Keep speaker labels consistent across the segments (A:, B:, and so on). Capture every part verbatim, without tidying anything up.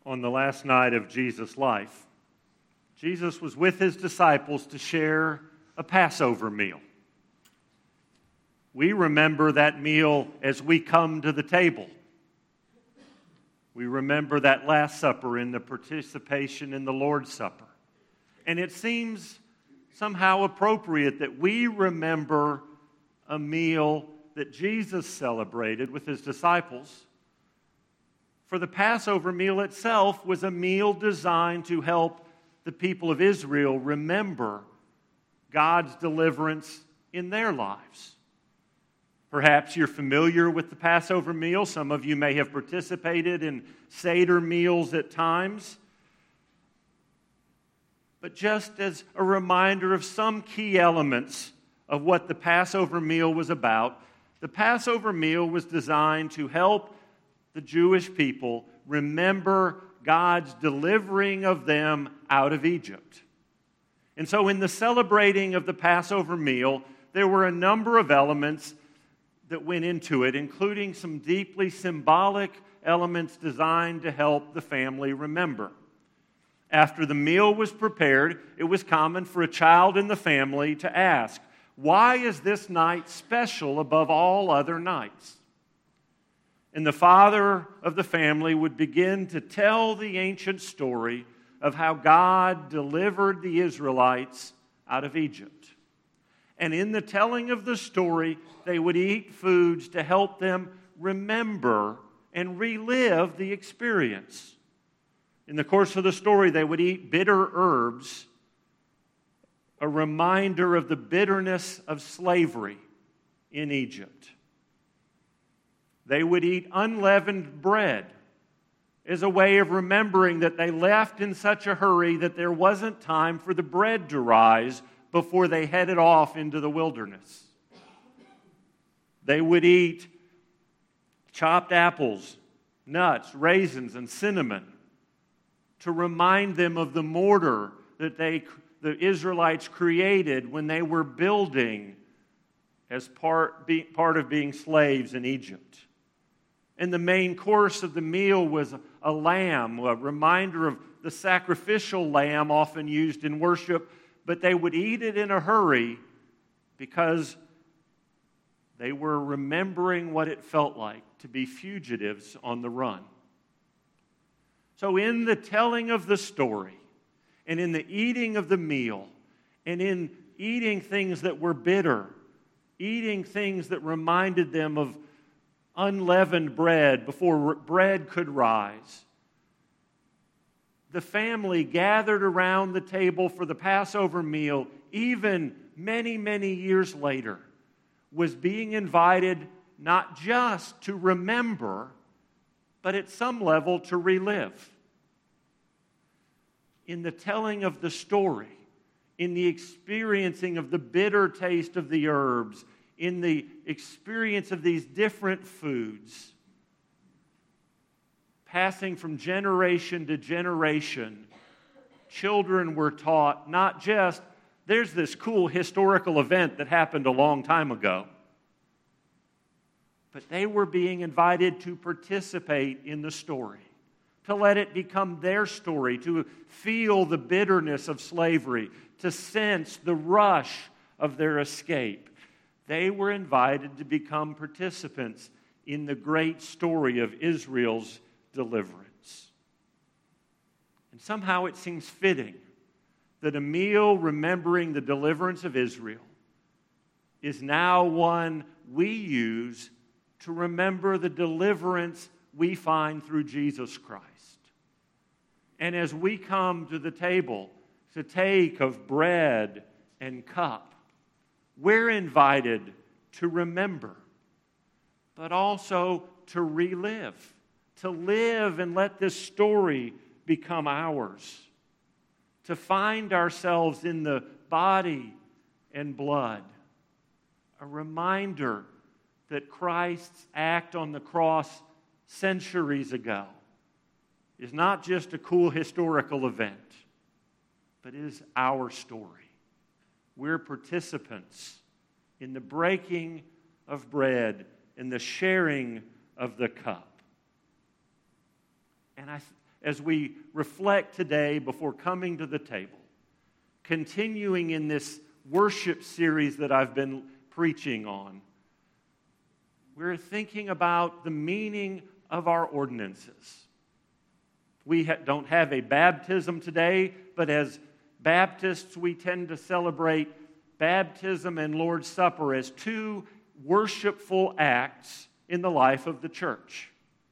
A: On the last night of Jesus' life, Jesus was with his disciples to share a Passover meal. We remember that meal as we come to the table. We remember that Last Supper in the participation in the Lord's Supper. And it seems somehow appropriate that we remember a meal that Jesus celebrated with his disciples. For the Passover meal itself was a meal designed to help the people of Israel remember God's deliverance in their lives. Perhaps you're familiar with the Passover meal. Some of you may have participated in Seder meals at times. But just as a reminder of some key elements of what the Passover meal was about, the Passover meal was designed to help the Jewish people remember God's delivering of them out of Egypt. And so in the celebrating of the Passover meal, there were a number of elements that went into it, including some deeply symbolic elements designed to help the family remember. After the meal was prepared, it was common for a child in the family to ask, "Why is this night special above all other nights?" And the father of the family would begin to tell the ancient story of how God delivered the Israelites out of Egypt. And in the telling of the story, they would eat foods to help them remember and relive the experience. In the course of the story, they would eat bitter herbs, a reminder of the bitterness of slavery in Egypt. They would eat unleavened bread as a way of remembering that they left in such a hurry that there wasn't time for the bread to rise before they headed off into the wilderness. They would eat chopped apples, nuts, raisins, and cinnamon to remind them of the mortar that they, the Israelites created when they were building as part, be, part of being slaves in Egypt. And the main course of the meal was a, a lamb, a reminder of the sacrificial lamb often used in worship, but they would eat it in a hurry because they were remembering what it felt like to be fugitives on the run. So in the telling of the story, and in the eating of the meal, and in eating things that were bitter, eating things that reminded them of unleavened bread before bread could rise, the family gathered around the table for the Passover meal, even many, many years later, was being invited not just to remember, but at some level to relive. In the telling of the story, in the experiencing of the bitter taste of the herbs, in the experience of these different foods, passing from generation to generation, children were taught not just, there's this cool historical event that happened a long time ago, but they were being invited to participate in the story, to let it become their story, to feel the bitterness of slavery, to sense the rush of their escape. They were invited to become participants in the great story of Israel's deliverance. And somehow it seems fitting that a meal remembering the deliverance of Israel is now one we use to remember the deliverance we find through Jesus Christ. And as we come to the table to take of bread and cup, we're invited to remember, but also to relive, to live and let this story become ours, to find ourselves in the body and blood, a reminder that Christ's act on the cross centuries ago is not just a cool historical event, but is our story. We're participants in the breaking of bread and the sharing of the cup. And I, as we reflect today before coming to the table, continuing in this worship series that I've been preaching on, we're thinking about the meaning of our ordinances. We ha- don't have a baptism today, but as Baptists, we tend to celebrate baptism and Lord's Supper as two worshipful acts in the life of the church.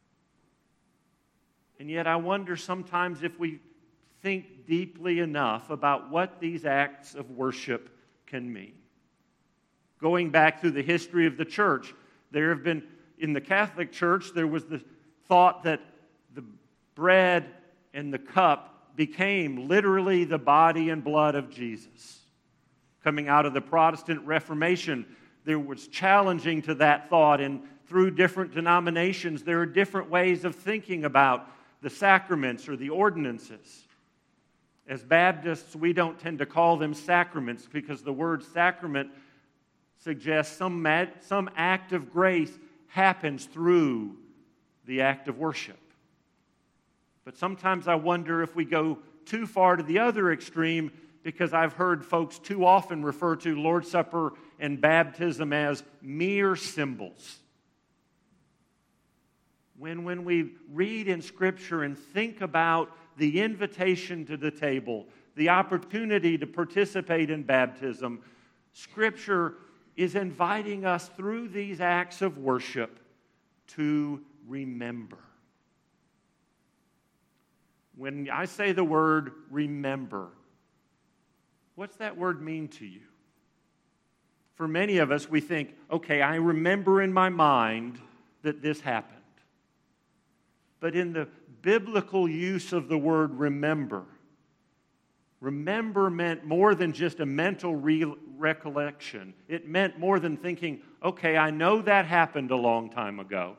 A: And yet I wonder sometimes if we think deeply enough about what these acts of worship can mean. Going back through the history of the church, there have been, in the Catholic Church, there was the thought that the bread and the cup became literally the body and blood of Jesus. Coming out of the Protestant Reformation, there was challenging to that thought, and through different denominations, there are different ways of thinking about the sacraments or the ordinances. As Baptists, we don't tend to call them sacraments because the word sacrament suggests some, mad, some act of grace happens through the act of worship. But sometimes I wonder if we go too far to the other extreme, because I've heard folks too often refer to Lord's Supper and baptism as mere symbols. When, when we read in Scripture and think about the invitation to the table, the opportunity to participate in baptism, Scripture is inviting us through these acts of worship to remember. When I say the word remember, what's that word mean to you? For many of us, we think, okay, I remember in my mind that this happened. But in the biblical use of the word remember, remember meant more than just a mental re- recollection. It meant more than thinking, okay, I know that happened a long time ago.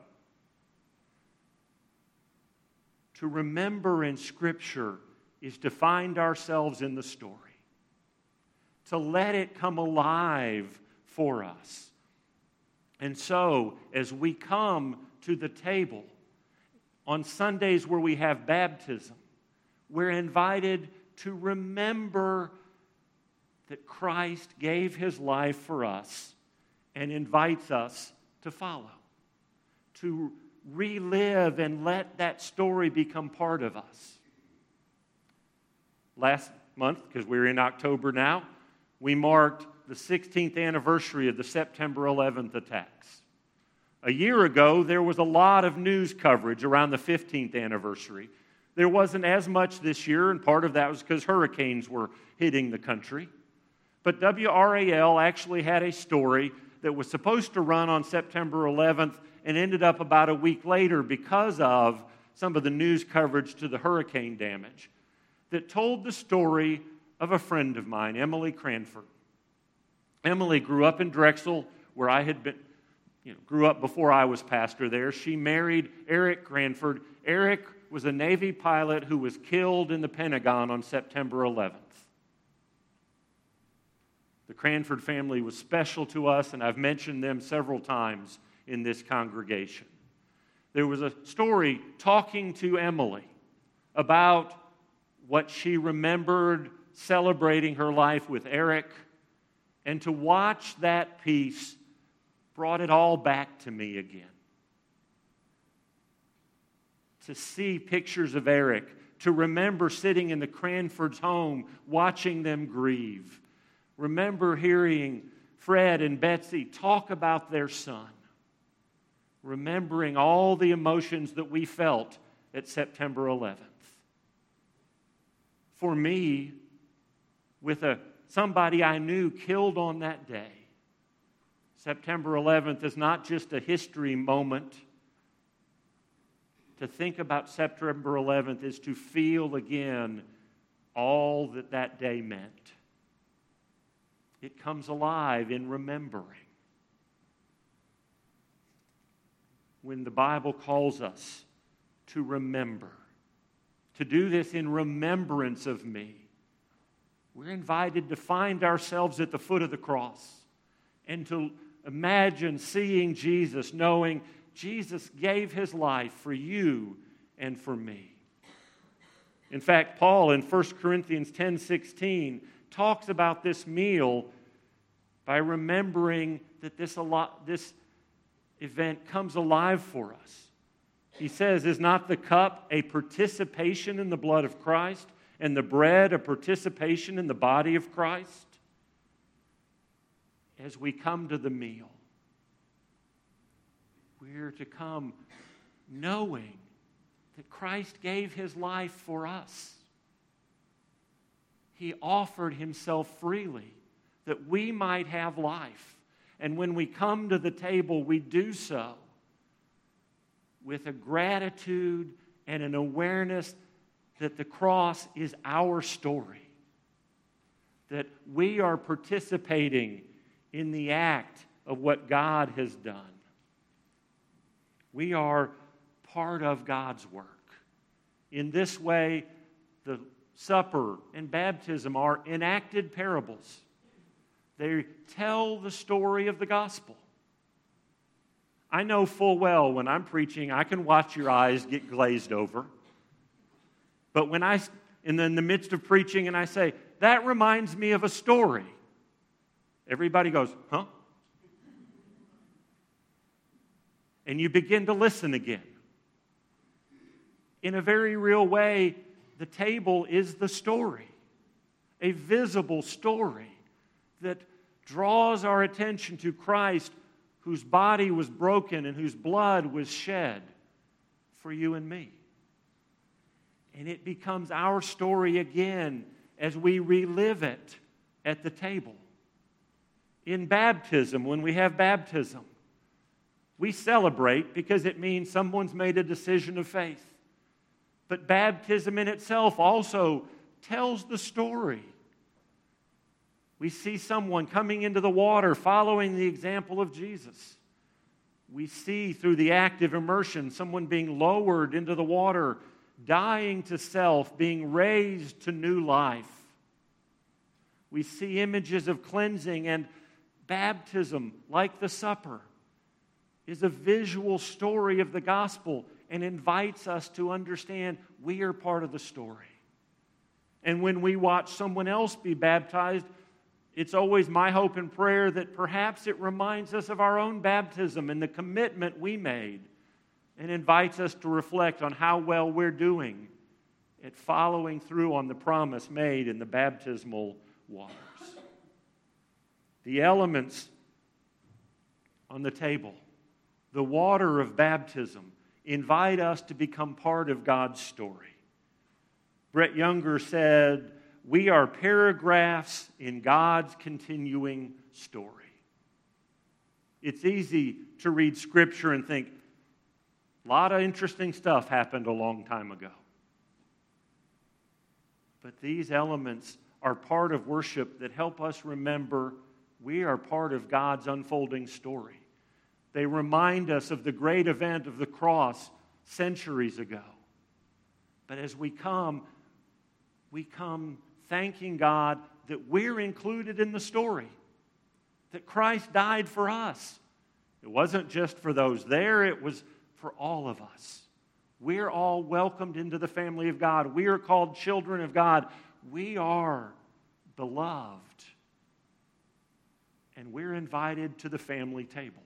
A: To remember in Scripture is to find ourselves in the story, to let it come alive for us. And so, as we come to the table, on Sundays where we have baptism, we're invited to remember that Christ gave His life for us and invites us to follow, to relive and let that story become part of us. Last month, because we're in October now, we marked the sixteenth anniversary of the September eleventh attacks. A year ago, there was a lot of news coverage around the fifteenth anniversary. There wasn't as much this year, and part of that was because hurricanes were hitting the country. But W R A L actually had a story that was supposed to run on September eleventh and ended up about a week later because of some of the news coverage to the hurricane damage, that told the story of a friend of mine, Emily Cranford. Emily grew up in Drexel, where I had been, you know, grew up before I was pastor there. She married Eric Cranford. Eric was a Navy pilot who was killed in the Pentagon on September eleventh. The Cranford family was special to us, and I've mentioned them several times in this congregation. There was a story talking to Emily about what she remembered celebrating her life with Eric, and to watch that piece brought it all back to me again. To see pictures of Eric, to remember sitting in the Cranford's home watching them grieve. Remember hearing Fred and Betsy talk about their son. Remembering all the emotions that we felt at September eleventh. For me, with a somebody I knew killed on that day, September eleventh is not just a history moment. To think about September eleventh is to feel again all that that day meant. It comes alive in remembering. When the Bible calls us to remember, to do this in remembrance of me, we're invited to find ourselves at the foot of the cross and to imagine seeing Jesus, knowing Jesus gave His life for you and for me. In fact, Paul in First Corinthians ten sixteen talks about this meal by remembering that this, this event comes alive for us. He says, "Is not the cup a participation in the blood of Christ, and the bread a participation in the body of Christ?" As we come to the meal, we're to come knowing that Christ gave His life for us. He offered Himself freely that we might have life. And when we come to the table, we do so with a gratitude and an awareness that the cross is our story, that we are participating in the act of what God has done. We are part of God's work. In this way, the supper and baptism are enacted parables. They tell the story of the gospel. I know full well when I'm preaching, I can watch your eyes get glazed over. But when I, in the, in the midst of preaching, and I say, "That reminds me of a story," everybody goes, "Huh?" And you begin to listen again. In a very real way, the table is the story, a visible story that draws our attention to Christ, whose body was broken and whose blood was shed for you and me. And it becomes our story again as we relive it at the table. In baptism, when we have baptism, we celebrate because it means someone's made a decision of faith. But baptism in itself also tells the story. We see someone coming into the water following the example of Jesus. We see through the act of immersion someone being lowered into the water, dying to self, being raised to new life. We see images of cleansing, and baptism, like the supper, is a visual story of the gospel and invites us to understand we are part of the story. And when we watch someone else be baptized, it's always my hope and prayer that perhaps it reminds us of our own baptism and the commitment we made, and invites us to reflect on how well we're doing at following through on the promise made in the baptismal waters. The elements on the table, the water of baptism, invite us to become part of God's story. Brett Younger said, "We are paragraphs in God's continuing story." It's easy to read Scripture and think, a lot of interesting stuff happened a long time ago. But these elements are part of worship that help us remember we are part of God's unfolding story. They remind us of the great event of the cross centuries ago. But as we come, we come thanking God that we're included in the story, that Christ died for us. It wasn't just for those there, it was for all of us. We're all welcomed into the family of God. We are called children of God. We are beloved. And we're invited to the family table.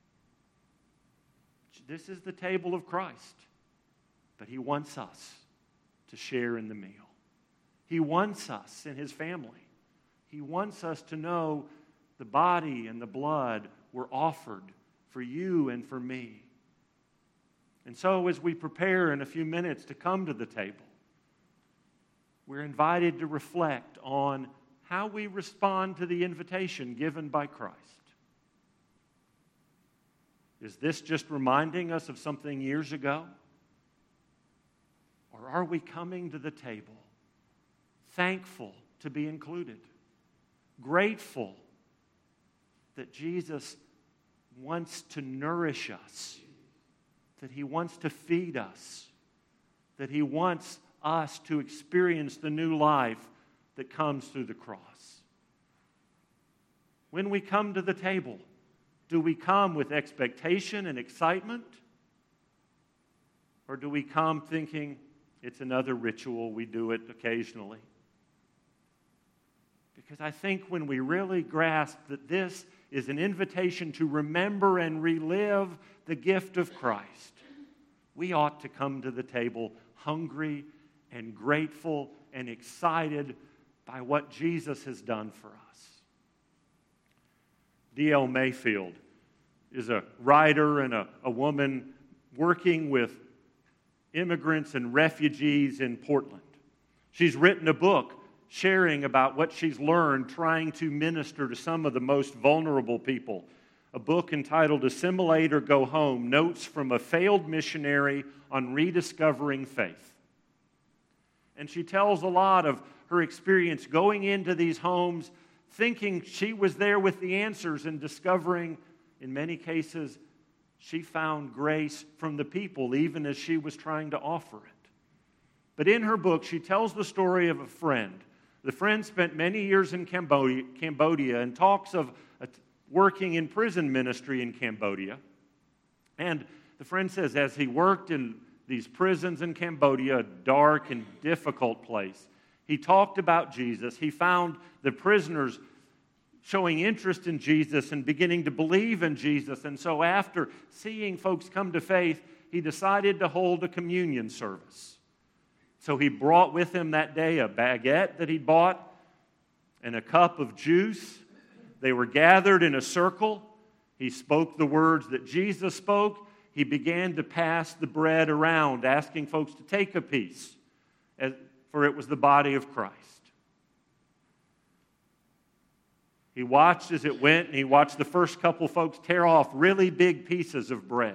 A: This is the table of Christ. But He wants us to share in the meal. He wants us in His family. He wants us to know the body and the blood were offered for you and for me. And so as we prepare in a few minutes to come to the table, we're invited to reflect on how we respond to the invitation given by Christ. Is this just reminding us of something years ago? Or are we coming to the table thankful to be included, grateful that Jesus wants to nourish us, that He wants to feed us, that He wants us to experience the new life that comes through the cross? When we come to the table, do we come with expectation and excitement? Or do we come thinking, It's another ritual. We do it occasionally. Because I think when we really grasp that this is an invitation to remember and relive the gift of Christ, we ought to come to the table hungry and grateful and excited by what Jesus has done for us. D L Mayfield is a writer and a, a woman working with immigrants and refugees in Portland. She's written a book sharing about what she's learned trying to minister to some of the most vulnerable people. A book entitled Assimilate or Go Home, Notes from a Failed Missionary on Rediscovering Faith. And she tells a lot of her experience going into these homes, thinking she was there with the answers and discovering, in many cases, she found grace from the people, even as she was trying to offer it. But in her book, she tells the story of a friend. The friend spent many years in Cambodia, Cambodia and talks of working in prison ministry in Cambodia. And the friend says, as he worked in these prisons in Cambodia, a dark and difficult place, he talked about Jesus. He found the prisoners showing interest in Jesus and beginning to believe in Jesus. And so after seeing folks come to faith, he decided to hold a communion service. So he brought with him that day a baguette that he'd bought and a cup of juice. They were gathered in a circle. He spoke the words that Jesus spoke. He began to pass the bread around, asking folks to take a piece, for it was the body of Christ. He watched as it went, and he watched the first couple folks tear off really big pieces of bread.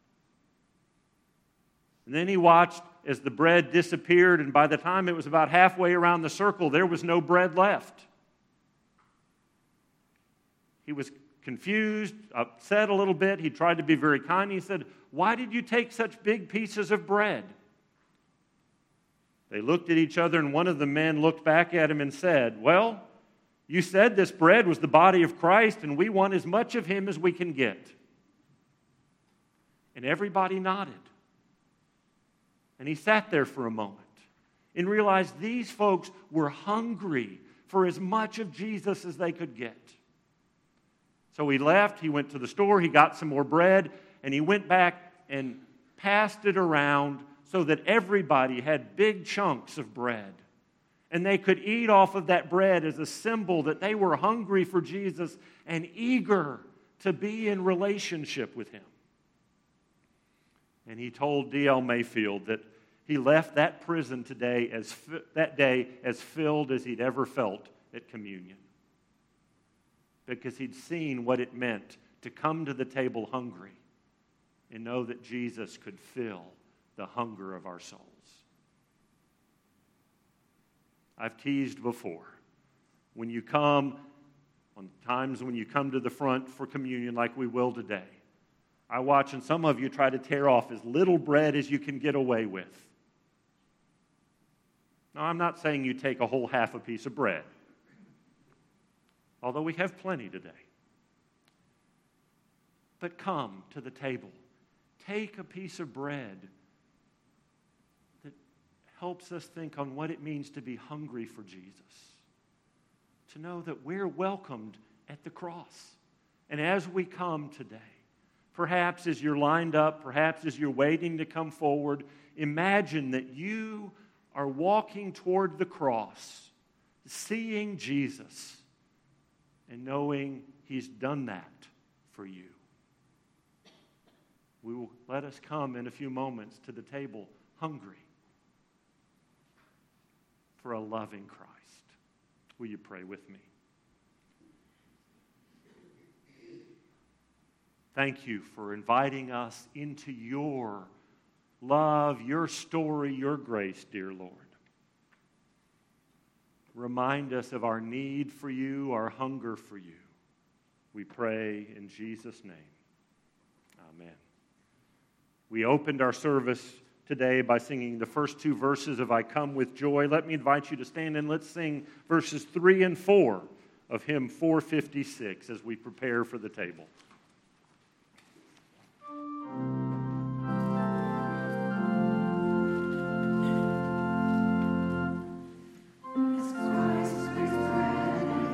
A: And then he watched as the bread disappeared, and by the time it was about halfway around the circle, there was no bread left. He was confused, upset a little bit. He tried to be very kind. He said, "Why did you take such big pieces of bread?" They looked at each other, and one of the men looked back at him and said, "Well, you said this bread was the body of Christ, and we want as much of him as we can get." And everybody nodded. And he sat there for a moment and realized these folks were hungry for as much of Jesus as they could get. So he left, he went to the store, he got some more bread, and he went back and passed it around so that everybody had big chunks of bread. And they could eat off of that bread as a symbol that they were hungry for Jesus and eager to be in relationship with him. And he told D L Mayfield that he left that prison today as that day as filled as he'd ever felt at communion. Because he'd seen what it meant to come to the table hungry and know that Jesus could fill the hunger of our souls. I've teased before. When you come, on times when you come to the front for communion like we will today, I watch and some of you try to tear off as little bread as you can get away with. Now, I'm not saying you take a whole half a piece of bread, although we have plenty today. But come to the table. Take a piece of bread that helps us think on what it means to be hungry for Jesus. To know that we're welcomed at the cross. And as we come today, perhaps as you're lined up, perhaps as you're waiting to come forward, imagine that you are walking toward the cross, seeing Jesus, and knowing he's done that for you. We will let us come in a few moments to the table hungry for a loving Christ. Will you pray with me? Thank you for inviting us into your love, your story, your grace, dear Lord. Remind us of our need for you, our hunger for you. We pray in Jesus' name. Amen. We opened our service today by singing the first two verses of I Come With Joy. Let me invite you to stand and let's sing verses three and four of hymn four fifty-six as we prepare for the table.